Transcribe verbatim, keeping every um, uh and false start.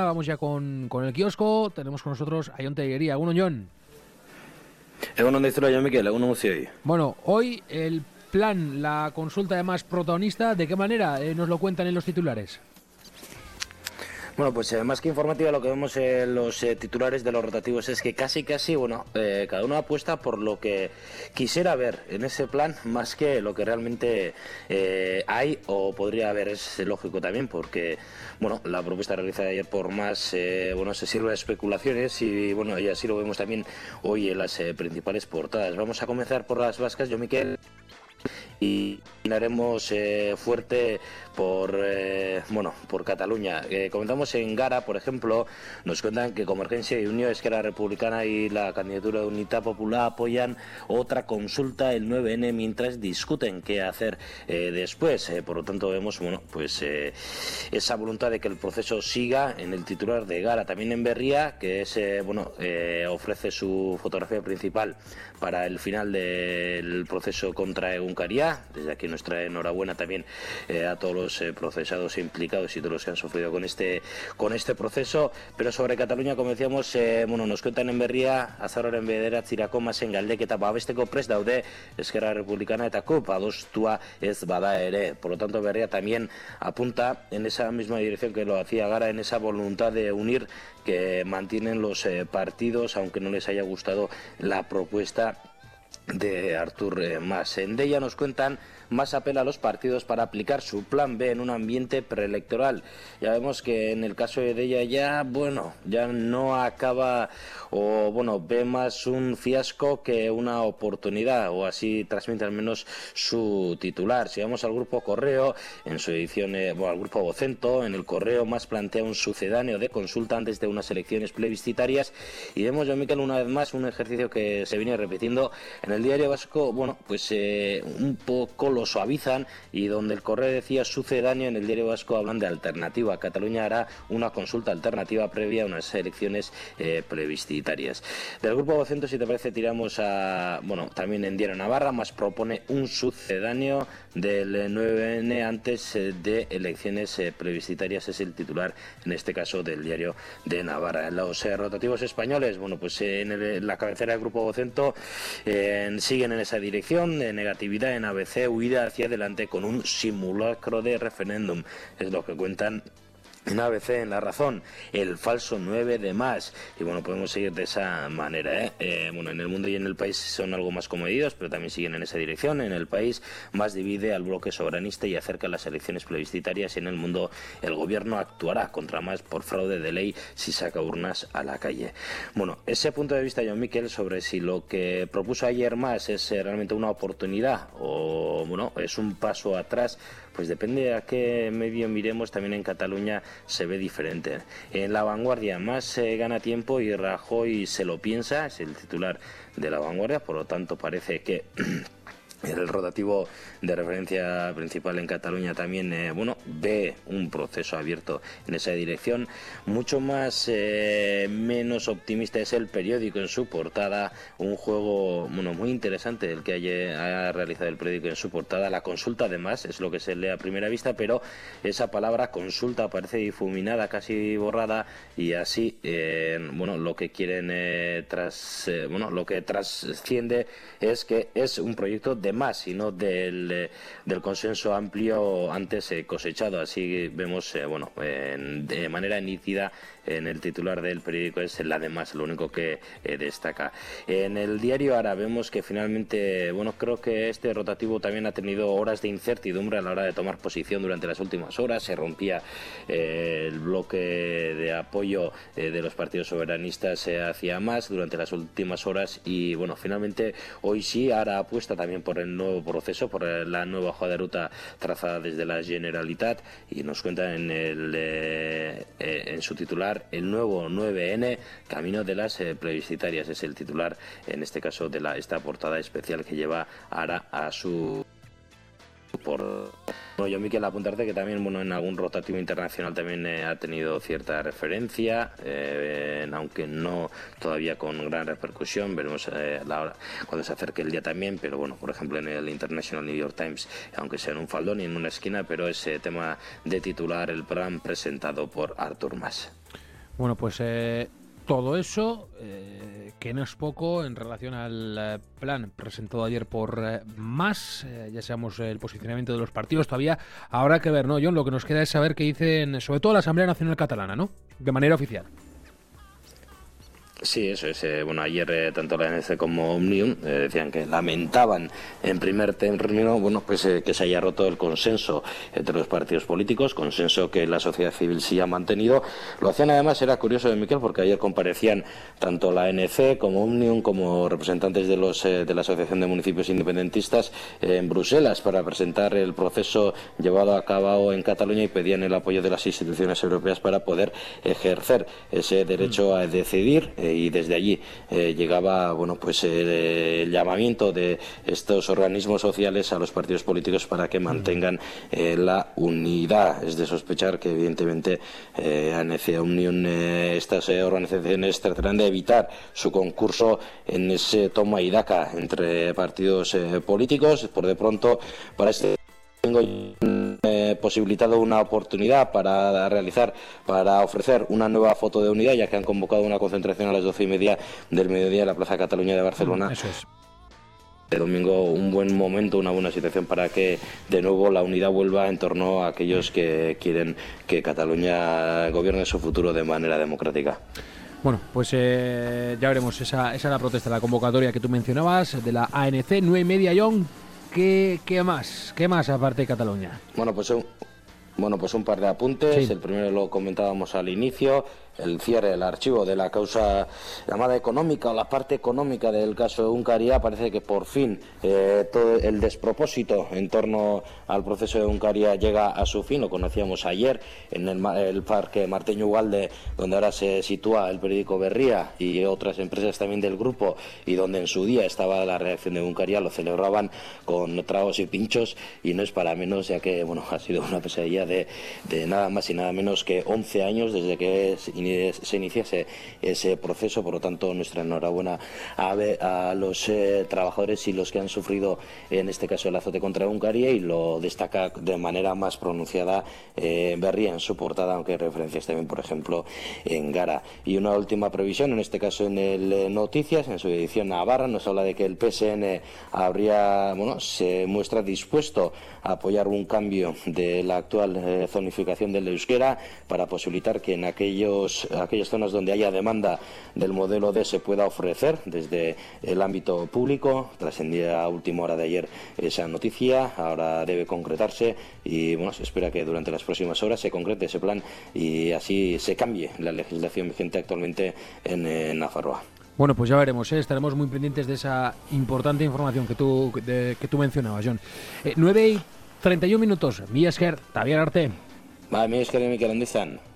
vamos ya con, con el kiosco. Tenemos con nosotros a Jon Tellería. ¿Uno, Jon? Egunon dizula, Jon Mikel, egunon guztioi. Bueno, hoy el plan, la consulta de más protagonista, ¿de qué manera eh, nos lo cuentan en los titulares? Bueno, pues eh, más que informativa, lo que vemos en los eh, titulares de los rotativos es que casi casi, bueno, eh, cada uno apuesta por lo que quisiera ver en ese plan, más que lo que realmente eh, hay o podría haber. Es lógico también, porque, bueno, la propuesta realizada ayer por Mas, eh, bueno, se sirve de especulaciones y, bueno, y así lo vemos también hoy en las eh, principales portadas. Vamos a comenzar por las vascas, Jon Mikel, y haremos eh, fuerte por eh, bueno por Cataluña. Eh, comentamos en Gara, por ejemplo, nos cuentan que Convergencia y Unió, Esquerra Republicana y la candidatura de Unitat Popular apoyan otra consulta el nueve ene mientras discuten qué hacer eh, después. Eh, por lo tanto, vemos bueno pues eh, esa voluntad de que el proceso siga en el titular de Gara. También en Berria, que es eh, bueno eh, ofrece su fotografía principal para el final del proceso contra Egunkaria. Desde aquí nuestra enhorabuena también eh, a todos los eh, procesados implicados y todos los que han sufrido con este con este proceso. Pero sobre Cataluña, como decíamos, eh, bueno, nos cuentan en Berria, azaroren bederatzirako masen galdeketa babesteko prest daude Esquerra Republicana eta K U P adostua ez bada ere. Por lo tanto, Berria también apunta en esa misma dirección que lo hacía Gara, en esa voluntad de unir que mantienen los eh, partidos, aunque no les haya gustado la propuesta de Artur eh, Mas. En ella nos cuentan Mas apela a los partidos para aplicar su plan B en un ambiente preelectoral. Ya vemos que en el caso de ella ya, bueno, ya no acaba, o bueno, ve más un fiasco que una oportunidad, o así transmite al menos su titular. Si vamos al grupo Correo, en su edición, eh, bueno, al grupo Vocento, en el Correo Mas plantea un sucedáneo de consulta antes de unas elecciones plebiscitarias, y vemos, Jon Mikel, una vez más un ejercicio que se viene repitiendo en el Diario Vasco. Bueno, pues eh, un poco lo suavizan, y donde el Correo decía sucedáneo, en el Diario Vasco hablan de alternativa. Cataluña hará una consulta alternativa previa a unas elecciones eh, plebiscitarias. Del grupo Vocento, si te parece, tiramos a, bueno, también en Diario Navarra. Mas propone un sucedáneo del nueve ene antes eh, de elecciones eh, plebiscitarias, es el titular en este caso del Diario de Navarra. En los eh, rotativos españoles, bueno, pues eh, en, el, en la cabecera del grupo Vocento eh, siguen en esa dirección de negatividad. En A B C, huida hacia adelante con un simulacro de referéndum, es lo que cuentan en A B C. En La Razón, el falso nueve de Mas. Y bueno, podemos seguir de esa manera, ¿eh? Eh, bueno, en El Mundo y en El País son algo más comedidos, pero también siguen en esa dirección. En El País, Mas divide al bloque soberanista y acerca las elecciones plebiscitarias. Y en El Mundo, el gobierno actuará contra Mas por fraude de ley si saca urnas a la calle. Bueno, ese punto de vista, Jon Mikel, sobre si lo que propuso ayer Mas es eh, realmente una oportunidad o bueno, es un paso atrás, pues depende a qué medio miremos. También en Cataluña se ve diferente. En La Vanguardia, Mas eh, gana tiempo y Rajoy se lo piensa, es el titular de La Vanguardia. Por lo tanto, parece que el rotativo de referencia principal en Cataluña también eh, bueno, ve un proceso abierto en esa dirección. Mucho más eh, menos optimista es El Periódico en su portada, un juego bueno, muy interesante el que haya, ha realizado El Periódico en su portada. La consulta, además, es lo que se lee a primera vista, pero esa palabra consulta aparece difuminada, casi borrada, y así eh, bueno, lo que quieren eh, tras eh, bueno, lo que trasciende es que es un proyecto de Mas y no del, eh, del consenso amplio antes eh, cosechado. Así vemos, eh, bueno, eh, de manera nítida en el titular del Periódico es la de Mas, lo único que eh, destaca. En el Diario Ara vemos que finalmente, bueno, creo que este rotativo también ha tenido horas de incertidumbre a la hora de tomar posición durante las últimas horas. Se rompía eh, el bloque de apoyo eh, de los partidos soberanistas eh, hacia Mas durante las últimas horas, y bueno, finalmente hoy sí Ara apuesta también por el nuevo proceso, por la nueva hoja de ruta trazada desde la Generalitat, y nos cuenta en, el, eh, eh, en su titular el nuevo nueve ene, camino de las eh, plebiscitarias. Es el titular en este caso de la, esta portada especial que lleva Ara a su por... Bueno, Jon Mikel, apuntarte que también, bueno, en algún rotativo internacional también eh, ha tenido cierta referencia, eh, aunque no todavía con gran repercusión. Veremos eh, la hora, cuando se acerque el día también, pero bueno, por ejemplo en el International New York Times, aunque sea en un faldón y en una esquina, pero ese tema de titular, el plan presentado por Artur Mas. Bueno, pues eh, todo eso, eh, que no es poco en relación al eh, plan presentado ayer por eh, Mas, eh, ya sabemos el posicionamiento de los partidos, todavía habrá que ver, ¿no, John? Lo que nos queda es saber qué dicen, sobre todo la Asamblea Nacional Catalana, ¿no? De manera oficial. Sí, eso es. Eh, bueno, ayer eh, tanto la A N C como Òmnium eh, decían que lamentaban en primer término, bueno, pues eh, que se haya roto el consenso entre los partidos políticos, consenso que la sociedad civil sí ha mantenido. Lo hacían además, era curioso de Miquel, porque ayer comparecían tanto la A N C como Òmnium como representantes de los eh, de la Asociación de Municipios Independentistas eh, en Bruselas para presentar el proceso llevado a cabo en Cataluña y pedían el apoyo de las instituciones europeas para poder ejercer ese derecho a decidir. Eh, y desde allí eh, llegaba bueno pues eh, el llamamiento de estos organismos sociales a los partidos políticos para que mantengan eh, la unidad. Es de sospechar que evidentemente eh, A N C, Òmnium, eh, estas eh, organizaciones tratarán de evitar su concurso en ese toma y daca entre partidos eh, políticos. Por de pronto, para este tengo eh, posibilitado una oportunidad para realizar, para ofrecer una nueva foto de unidad, ya que han convocado una concentración a las doce y media del mediodía en la Plaza Cataluña de Barcelona. Eso es. De domingo, un buen momento, una buena situación para que de nuevo la unidad vuelva en torno a aquellos que quieren que Cataluña gobierne su futuro de manera democrática. Bueno, pues eh, ya veremos, esa, esa es la protesta, la convocatoria que tú mencionabas de la A N C, nueve y media, John. ¿Qué, qué más? ¿Qué más aparte de Cataluña? Bueno, pues un, bueno, pues un par de apuntes. Sí. El primero lo comentábamos al inicio, el cierre, el archivo de la causa llamada económica o la parte económica del caso de Egunkaria. Parece que por fin eh, todo el despropósito en torno al proceso de Egunkaria llega a su fin. Lo conocíamos ayer en el, el parque Marteño Ugalde, donde ahora se sitúa el periódico Berria y otras empresas también del grupo, y donde en su día estaba la reacción de Egunkaria. Lo celebraban con tragos y pinchos, y no es para menos, ya que bueno, ha sido una pesadilla de, de nada más y nada menos que once años desde que se iniciase ese proceso. Por lo tanto, nuestra enhorabuena a, a los eh, trabajadores y los que han sufrido en este caso el azote contra Egunkaria, y lo destaca de manera más pronunciada eh, Berria en su portada, aunque hay referencias también, por ejemplo, en Gara. Y una última previsión, en este caso en el eh, Noticias, en su edición Navarra, nos habla de que el P S N habría, bueno, se muestra dispuesto a apoyar un cambio de la actual eh, zonificación del euskera para posibilitar que en aquellos aquellas zonas donde haya demanda del modelo D se pueda ofrecer desde el ámbito público. Trascendía a última hora de ayer esa noticia, ahora debe concretarse y bueno, se espera que durante las próximas horas se concrete ese plan y así se cambie la legislación vigente actualmente en, en Nafarroa. Bueno, pues ya veremos, ¿eh? Estaremos muy pendientes de esa importante información que tú, de, que tú mencionabas, John. Eh, nueve y treinta y un minutos, mi esker, Tabiar Arte. Va, mi esker y Miquel Andizan.